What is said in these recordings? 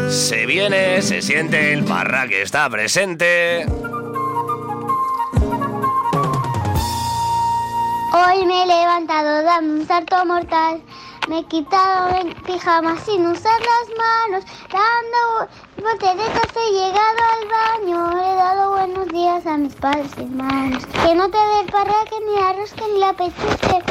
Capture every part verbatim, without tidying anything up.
Se viene, se siente, el Parra que está presente. Hoy me he levantado dando un salto mortal. Me he quitado el pijama sin usar las manos. Dando volteretas he llegado al baño. He dado buenos días a mis padres y hermanos. Que no te dé el parraque, ni la rosca, ni la pechuche.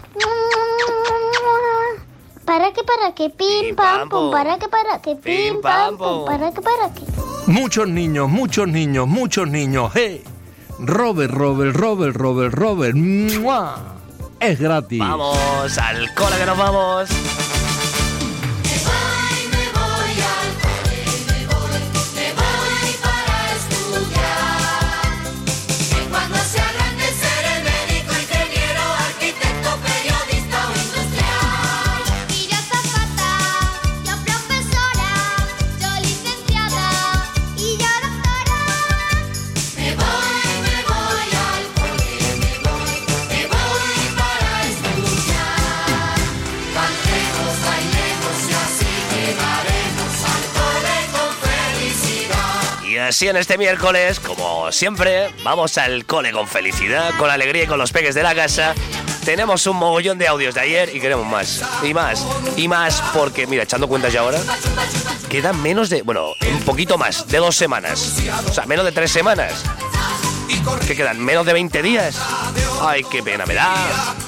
Para que, para que, pim, pam, pum. Para que, para que, pim, pam, pum. Para que, para que. Muchos niños, muchos niños, muchos niños. ¡Hey! Robert, Robert, Robert, Robert, Robert. ¡Mua! Es gratis. Vamos al cole que nos vamos. Así en este miércoles, como siempre, vamos al cole con felicidad, con alegría y con los peques de la casa. Tenemos un mogollón de audios de ayer y queremos más, y más, y más, porque, mira, echando cuentas ya ahora, quedan menos de, bueno, un poquito más, de dos semanas. O sea, menos de tres semanas. ¿Qué quedan? ¿Menos de veinte días? Ay, qué pena me da.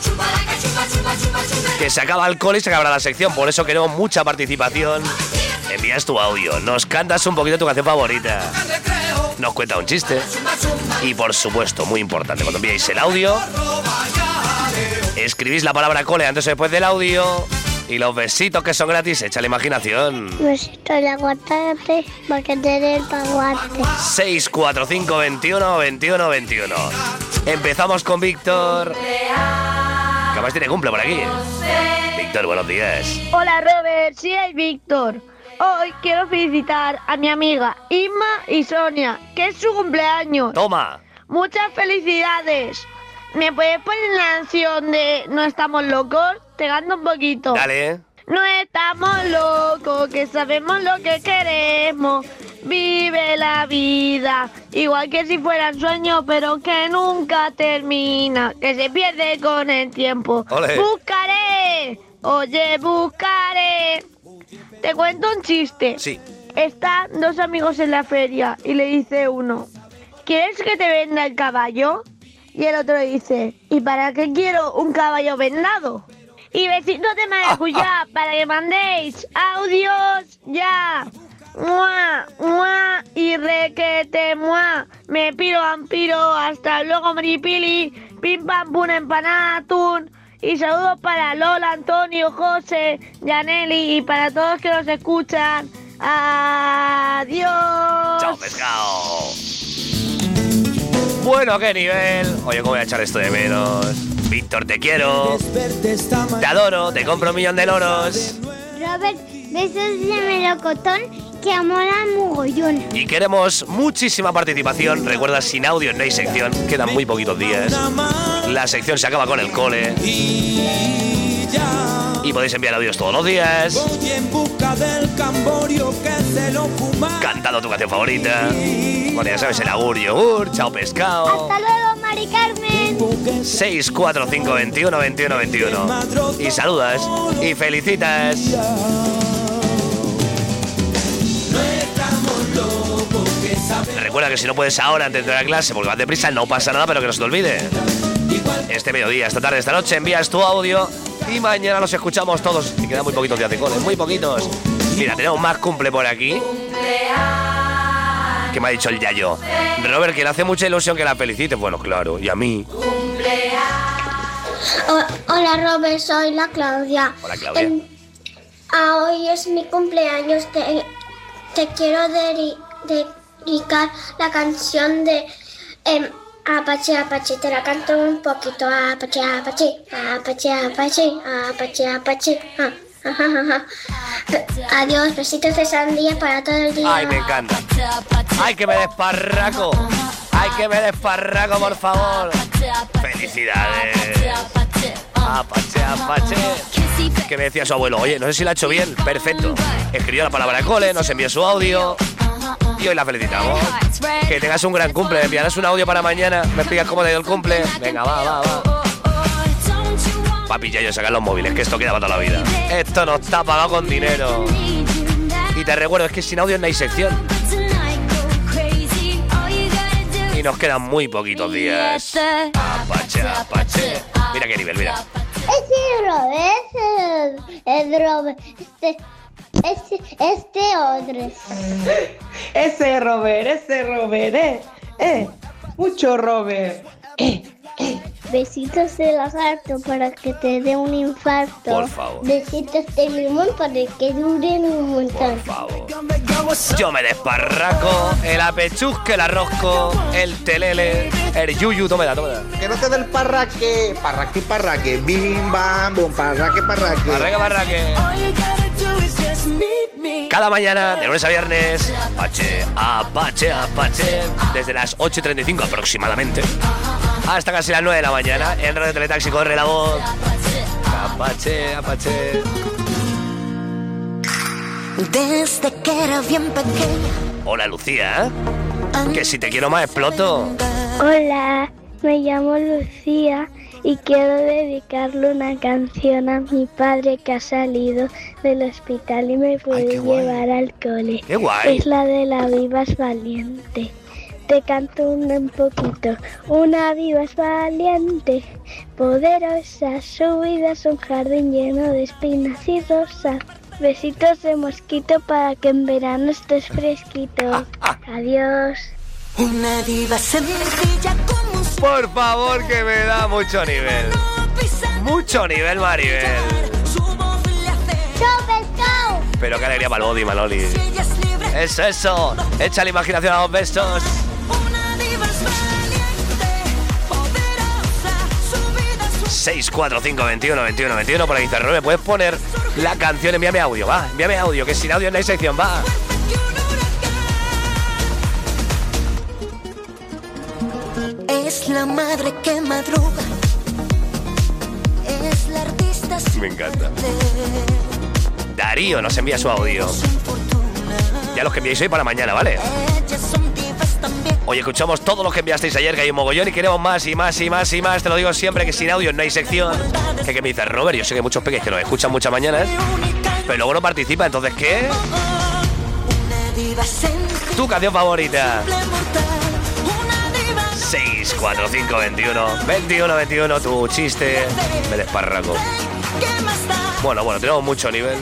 Que se acaba el cole y se acabará la sección, por eso queremos mucha participación. Envías tu audio, nos cantas un poquito tu canción favorita, nos cuenta un chiste y, por supuesto, muy importante, cuando enviáis el audio, escribís la palabra cole antes o después del audio y los besitos que son gratis, echa la imaginación. Besito de aguacate, porque te el paguate. seis cuatro cinco veintiuno veintiuno veintiuno. Empezamos con Víctor, que además tiene cumple por aquí. Víctor, buenos días. Hola, Robert, sí, es Víctor. Hoy quiero felicitar a mi amiga Inma y Sonia, que es su cumpleaños. Toma. Muchas felicidades. ¿Me puedes poner la canción de No estamos locos? Te canto un poquito. Dale. No estamos locos, que sabemos lo que queremos. Vive la vida, igual que si fuera un sueño, pero que nunca termina, que se pierde con el tiempo. Olé. Buscaré, oye, buscaré. Te cuento un chiste. Sí. Están dos amigos en la feria y le dice uno: ¿quieres que te venda el caballo? Y el otro dice: ¿y para qué quiero un caballo vendado? Y besitos de maracuyá para que mandéis audios ya. ¡Mua! ¡Mua! Y requete mua. Me piro vampiro. Hasta luego, maripili. Pim pam pum empanada atún. Y saludos para Lola, Antonio, José, Yaneli y para todos que nos escuchan. Adiós. Chao, pescado. Bueno, qué nivel. Oye, ¿cómo voy a echar esto de menos? Víctor, te quiero. Te adoro, te compro un millón de loros. Robert, besos de melocotón que amolan mogollón. Y queremos muchísima participación. Recuerda, sin audio no hay sección. Quedan muy poquitos días. La sección se acaba con el cole. Y podéis enviar audios todos los días. Cantando tu canción favorita. Bueno, ya sabes, el augurio. Ur, chao, pescado. Hasta luego, Mari Carmen. seis cuatro cinco veintiuno veintiuno veintiuno. Y saludas y felicitas. Recuerda que si no puedes ahora antes de la clase porque vas deprisa, no pasa nada, pero que no se te olvide. Este mediodía, esta tarde, esta noche envías tu audio y mañana nos escuchamos todos. Y quedan muy poquitos días de cole, muy poquitos. Mira, tenemos más cumple por aquí. ¿Qué me ha dicho el Yayo? Robert, que le hace mucha ilusión que la felicites. Bueno, claro, y a mí. O- Hola, Robert, soy la Claudia. Hola, Claudia. Em, ah, hoy es mi cumpleaños. Te, te quiero deri- dedicar la canción de em, Apache, Apache. Te la canto un poquito. Apache, Apache, Apache, Apache, Apache, Apache. Ah, ajá, ajá. Adiós, besitos de sandía para todo el día. Ay, me encanta. Ay, que me desparraco. Ay, que me desparraco, por favor. Felicidades. Apache, apache. Que me decía su abuelo, oye, no sé si lo ha hecho bien. Perfecto. Escribió la palabra cole, nos envió su audio y hoy la felicitamos. Que tengas un gran cumple. Me enviarás un audio para mañana. Me explicas cómo te ha ido el cumple. Venga, va, va, va. Papi, ya yo sacar los móviles, que esto queda para toda la vida. Esto no está pagado con dinero. Y te recuerdo, es que sin audio no hay sección. Y nos quedan muy poquitos días. Apache, apache. Mira qué nivel, mira. Ese Robert, es Robert, este, este, este otro. Ese Robert, ese Robert, eh, eh, mucho Robert. Eh, eh. Besitos de lagarto para que te dé un infarto. Por favor. Besitos de limón para que duren un montón. Por favor. Yo me desparraco, el apechusque, el arrosco, el telele, el yuyu, tómela, tómela. Que no te dé el parraque, parraque, parraque, bim, bam, bum, parraque, parraque. Parraque, parraque. Cada mañana, de lunes a viernes, Apache, Apache, Apache, desde las ocho y treinta y cinco aproximadamente, hasta casi las nueve de la mañana, en Radio Teletaxi corre la voz. Apache, Apache. Desde que era bien pequeña. Hola, Lucía. Que si te quiero más exploto. Hola, me llamo Lucía y quiero dedicarle una canción a mi padre que ha salido del hospital y me puede Ay, qué guay. llevar al cole. Qué guay. Es la de La Viva es Valiente. Te canto un, un poquito. Una viva es valiente, poderosa, su vida es un jardín lleno de espinas y rosas. Besitos de mosquito para que en verano estés fresquito. Adiós. Una diva sencilla como un Por favor, que me da mucho nivel. Mucho nivel, Maribel. ¡Chao, pescado! Pero qué alegría para el body, Manoli. Eso, eso. Echa la imaginación a los besos. seis cuatro cinco veintiuno veintiuno veintiuno por ahí dice Rubén, ¿puedes poner la canción? Envíame audio, va, envíame audio, que sin audio no hay sección, va. Es la madre que madruga. Es la artista. Me encanta. Darío nos envía su audio. Ya los que enviáis hoy para mañana, ¿vale? Hoy escuchamos todos los que enviasteis ayer, que hay un mogollón y queremos más y más y más y más. Te lo digo siempre, que sin audio no hay sección. Que, que me dice Robert, yo sé que hay muchos peques que nos escuchan muchas mañanas, pero luego no participa, entonces ¿qué? Tu canción favorita. seis cuatro cinco veintiuno veintiuno veintiuno, tu chiste. Me desparraco. Bueno, bueno, tenemos mucho nivel.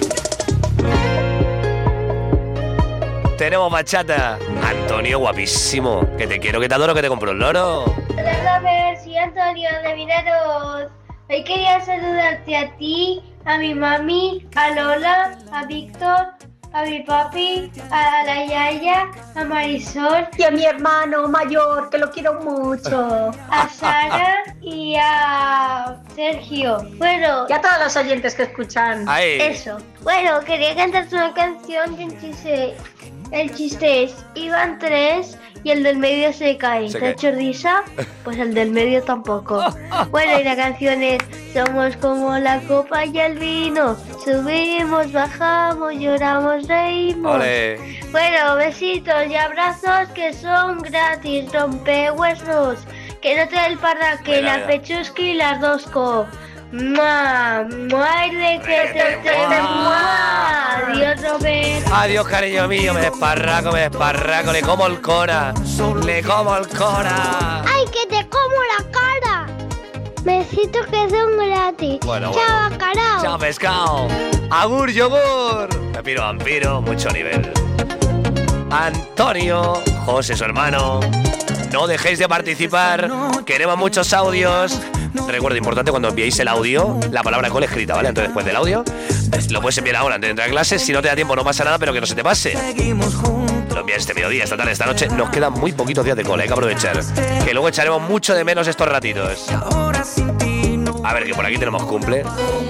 Tenemos bachata. Antonio, guapísimo. Que te quiero, que te adoro, que te compro un loro. Hola, Robert, soy Antonio de Vinaros. Hoy quería saludarte a ti, a mi mami, a Lola, a Víctor, a mi papi, a la Yaya, a Marisol, Y a mi hermano mayor, que lo quiero mucho. a Sara y a Sergio. Bueno, Y a todos los oyentes que escuchan. Ahí. eso. Bueno, quería cantarte una canción y el chiste, el chiste es, iban tres y el del medio se cae. Se ¿Te ha cae. hecho risa? Pues el del medio tampoco. Bueno, y la canción es, somos como la copa y el vino, subimos, bajamos, lloramos, reímos. Ole. Bueno, besitos y abrazos que son gratis, rompehuesos, que no te da el parraque, Mira, la mira. pechusqui y las dos co. ¡Mua! ¡Muerde que te te ¡Mua! ¡Mua! Adiós, Robert. Adiós, cariño mío, me desparraco, me desparraco, le como el cora, le como el cora. ¡Ay, que te como la cara! Besitos que son gratis. Bueno, ¡Chao, bueno. carao! Chao, pescado. Agur, yogur. Pepino vampiro, mucho nivel. Antonio, José, su hermano. No dejéis de participar. Queremos muchos audios. Recuerdo, importante, cuando enviéis el audio, la palabra cole escrita, ¿vale? Entonces, después del audio, lo puedes enviar ahora antes de entrar a clase. Si no te da tiempo, no pasa nada, pero que no se te pase. Lo envías este mediodía, esta tarde, esta noche. Nos quedan muy poquitos días de cole, hay que aprovechar. Que luego echaremos mucho de menos estos ratitos. A ver, que por aquí tenemos cumple.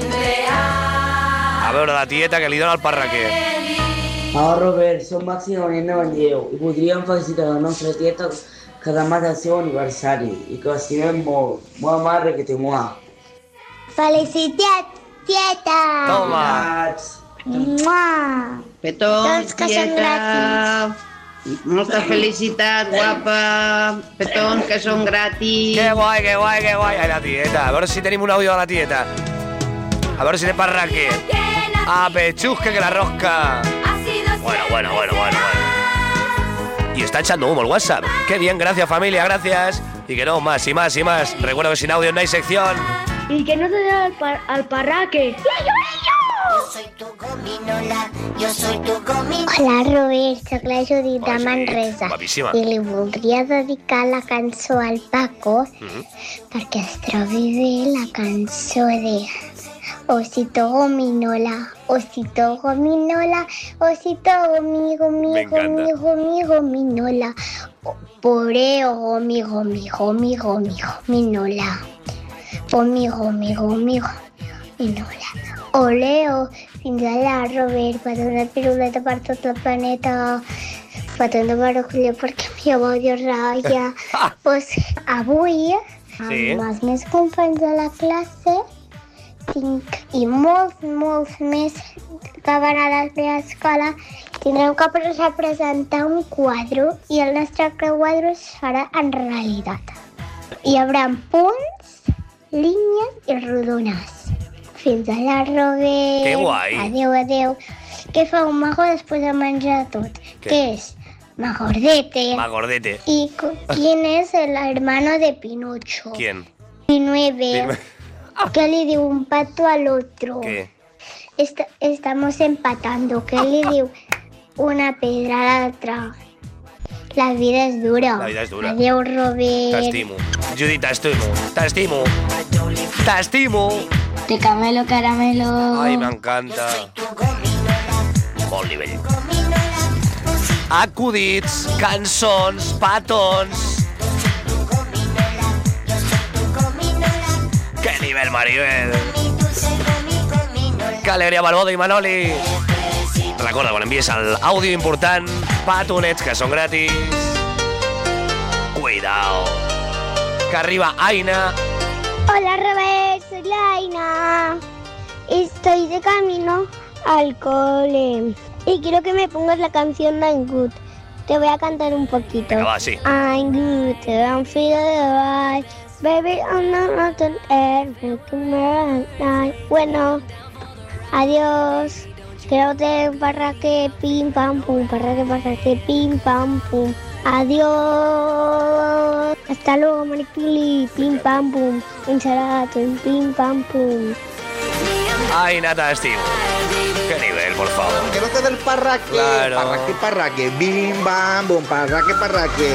A ver, la tieta que le dona al parraque. Ciao Robert, sono Massimo e Diego. Potremmo felicitare la nostra tieta che da mai al suo anniversario e che stiamo molto amare che ti muoia. Felicidad, tieta. Toma. ¡Mua! Petón, Tots que són tieta. Molta felicitat, guapa. Petons que són gratis. Qué guay, qué guay, qué guay. Ay, la tieta. A ver si tenemos un audio de la tieta. A ver si te parraque. A pechusque que la rosca. Bueno, bueno, bueno, bueno, bueno. Y está echando humo el WhatsApp. Qué bien, gracias familia, gracias. Y que no, más y más y más. Recuerdo que sin audio no hay sección. Y que no te dé al, par al parraque. Yo soy tu gominola, yo soy tu gominola. Hola, Robert, soc la Judit de Hola, Judit. Manresa. Guapíssima. I li voldria dedicar la cançó al Paco Mhm. perquè es trobi bé la cançó de Osito Gominola, Osito Gominola, Osito Gomi, Gomi, Me encanta. Gomi, Gomi, Gominola. Poreo, Gomi, Gomi, Gomi, Gomi, Gominola. Gomi, Gomi, Gomi, Gominola. Oleo, fins allà, Robert, fas una piruleta per tot el planeta. Fotent de barullo perquè mi odio ratlla. Pues avui, Sí. amb els meus companys de la classe, tinc, i molts, molts més que van a la meva escola, tindrem que presentar un quadre i el nostre quadre es farà en realitat. Hi haurà punts, línies i rodones. Fins allà, Robert. Que guai. Adéu, adéu. Què fa un mago després de menjar tot? Què? Què és? Magordete. Magordete. ¿Y cu- quién es el hermano de Pinocho? ¿Quién? Diecinueve. ¿Qué le dio un pato al otro? ¿Qué? Est- estamos empatando. ¿Qué le dio una pedra a la otra? La vida es dura. La vida es dura. Adiós, Robert. T'estimo. Judit, t'estimo. T'estimo. T'estimo. De Camelo Caramelo. Ay, me encanta. Bon nivell. Acudits, cançons, petons. ¡Qué nivel, Maribel! ¡Qué alegria, Barbodo i Manoli! Recorda, quan envies el àudio important, petonets que són gratis. Cuidao. Que arriba Aina. Hola, Robert, soy la Aina. Estoy de camino al cole y quiero que me pongas la canción I'm Good. Te voy a cantar un poquito. Venga, va, sí. I'm good, I'm feeling right. Baby, I'm not on air, making me night. Bueno, adiós. Creo que para que pim pam pum, para que para que pim pam pum. Adiós. Hasta luego, Maripili. Pim pam pum. Un charato, pim pam pum. Aina, t'estimo. ¡Qué nivel, por favor! Que no te dé el parraque. Claro. Parraque, parraque. Bim, bam, boom. Parraque, parraque.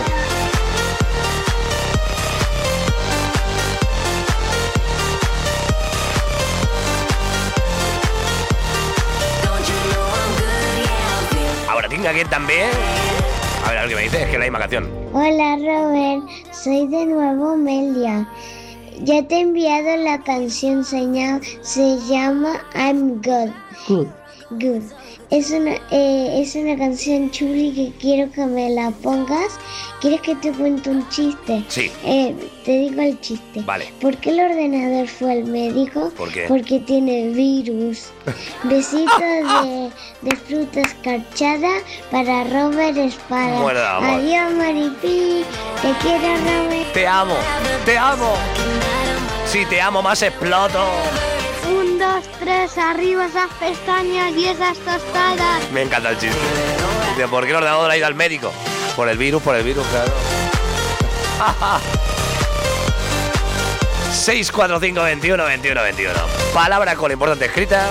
Ahora tinc aquest també. A ver, a ver qué me dice. Es que es la misma canción. Hola, Robert. Soy de nuevo Melia. Ya te he enviado la canción, señal. Se llama I'm Good. Good. Good. Es una, eh, es una canción chuli que quiero que me la pongas. ¿Quieres que te cuente un chiste? Sí. Eh, te digo el chiste. Vale. ¿Por qué el ordenador fue al médico? ¿Por qué? Porque tiene virus. Besitos de, de fruta escarchada para Robert Espada. Muere de amor. Adiós, Maripi. Te quiero, Robert. Te amo, te amo. Si te amo más exploto. Un, dos, tres, arriba esas pestañas y esas tostadas. Me encanta el chiste. Dice, ¿por qué el ordenador ha ido al médico? Por el virus, por el virus, claro. seis cuatro cinco veintiuno veintiuno veintiuno. Palabra con importante escrita.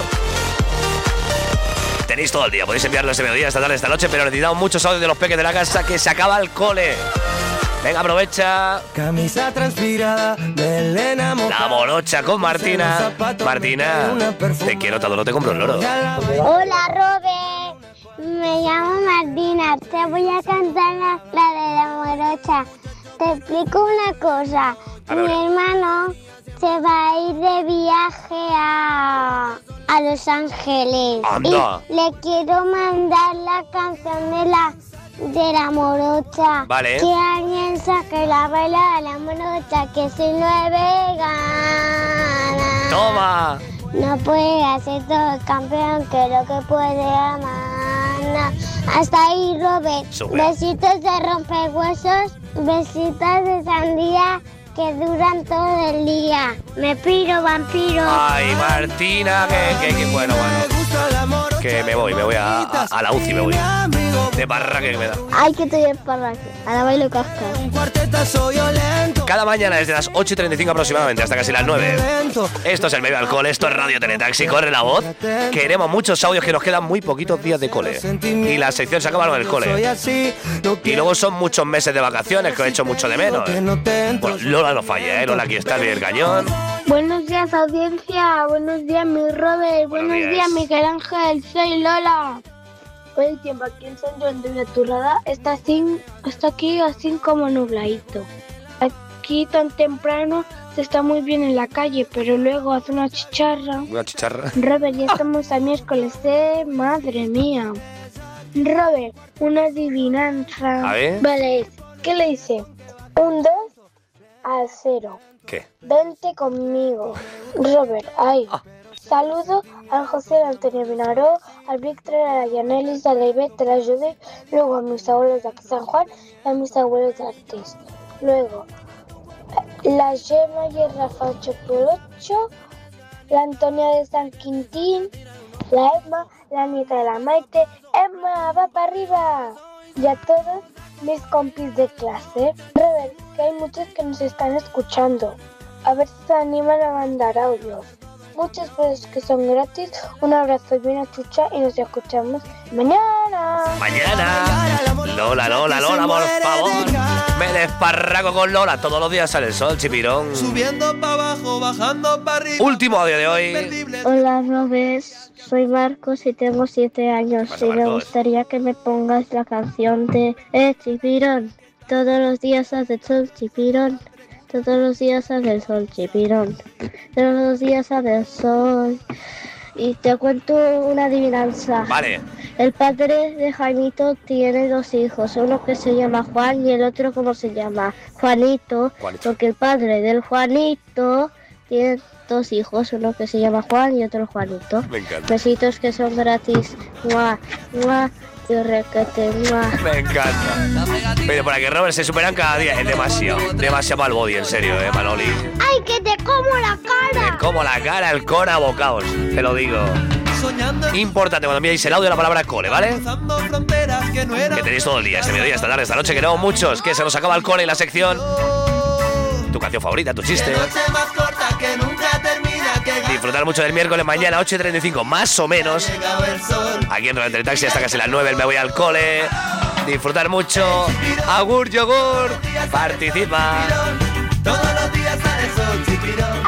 Tenéis todo el día, podéis enviarlo este mediodía, esta tarde, esta noche, pero necesitamos muchos audios de los peques de la casa que se acaba el cole. Venga, aprovecha. Camisa transpirada de Elena La morocha con Martina. Martina, te quiero tanto, no te compro un loro. Hola, Robert. Me llamo Martina. Te voy a cantar la, la de la morocha. Te explico una cosa. A ver, Mi a ver. hermano se va a ir de viaje a, a Los Ángeles. Anda. Y le quiero mandar la canción de la de la morocha. Vale. Que alguien saque la vela de la morocha, que si no es vegana. ¡Toma! No puede ser todo el campeón, que lo que puede amar. Hasta ahí, Robert. Super. Besitos de rompehuesos, besitos de sandía que duran todo el día. Me piro, vampiro. Ay, Martina, que, que, que bueno, bueno. Que me voy, me voy a, a, a la U C I, me voy. De parraque que me da. Ay, que estoy en parraque. Ahora bailo casca. Cada mañana desde las ocho y treinta y cinco aproximadamente hasta casi las nueve. Esto es el medio alcohol, esto es Radio Teletaxi, corre la voz. Queremos muchos audios, que nos quedan muy poquitos días de cole. Y la sección se acaba con el cole. Y luego son muchos meses de vacaciones que he hecho mucho de menos. Bueno, Lola no falla, ¿eh? Lola aquí está, el cañón. Buenos días, audiencia. Buenos días, mi Robert. Buenos, Buenos días. días, Miguel Ángel. Soy Lola. Hoy el tiempo aquí en San Joan de Vilatorrada está, así, está aquí así como nubladito. Aquí tan temprano se está muy bien en la calle, pero luego hace una chicharra. Una chicharra. Robert, ya estamos a miércoles, ¿eh? Madre mía. Robert, una adivinanza. A ver. Vale, ¿qué le dice? Un dos al cero. ¿Qué? Vente conmigo. Robert, ahí. Ah. Saludo al José Antonio Vinaró, al Víctor, a la Yanelis, a la Ivette, a la Judy, luego a mis abuelos de aquí San Juan y a mis abuelos de Artes. Luego, la Gemma y el Rafa ocho por ocho, la Antonia de San Quintín, la Emma, la nieta de la Maite. ¡Emma, va para arriba! Y a todos mis compis de clase. Robert, que hay muchos que nos están escuchando. A ver si se animan a mandar audios. Muchas cosas que son gratis. Un abrazo y una chucha y nos escuchamos mañana. Mañana. Lola, Lola, Lola, por favor. Me desparraco con Lola. Todos los días sale el sol, chipirón. Subiendo para abajo, bajando para arriba. Último audio de hoy. Hola, Robert. Soy Marcos y tengo siete años. Pasa, Y me Marcos. gustaría que me pongas la canción de Eh, Chipirón. Todos los días hace el sol, Chipirón. Todos los días hace el sol, Chipirón. Todos los días hace el sol. Y te cuento una adivinanza. Vale. El padre de Jaimito tiene dos hijos, uno que se llama Juan y el otro, ¿cómo se llama? Juanito, Juanito. porque el padre del Juanito tiene dos hijos, uno que se llama Juan y otro Juanito. Me encanta. Besitos que son gratis. Mua, mua, y requete, mua. Me encanta. Pero para que Robert se superan cada día es demasiado. Demasiado para el body, en serio, eh, Manoli. ¡Ay, que te como la cara! Me como la cara, el cora, bocaos. Te lo digo. Importante cuando enviáis el audio la palabra cole, ¿vale? Que tenéis todo el día, este mediodía, esta tarde, esta noche, que no muchos, que se nos acaba el cole y la sección. Tu canción favorita, tu chiste. Disfrutar mucho del miércoles mañana, ocho y treinta y cinco, más o menos. Aquí en Radio Teletaxi hasta casi las nueve, el me voy al cole. Disfrutar mucho. Agur, yogur. Participa. Todos los días sale el sol, chipirón.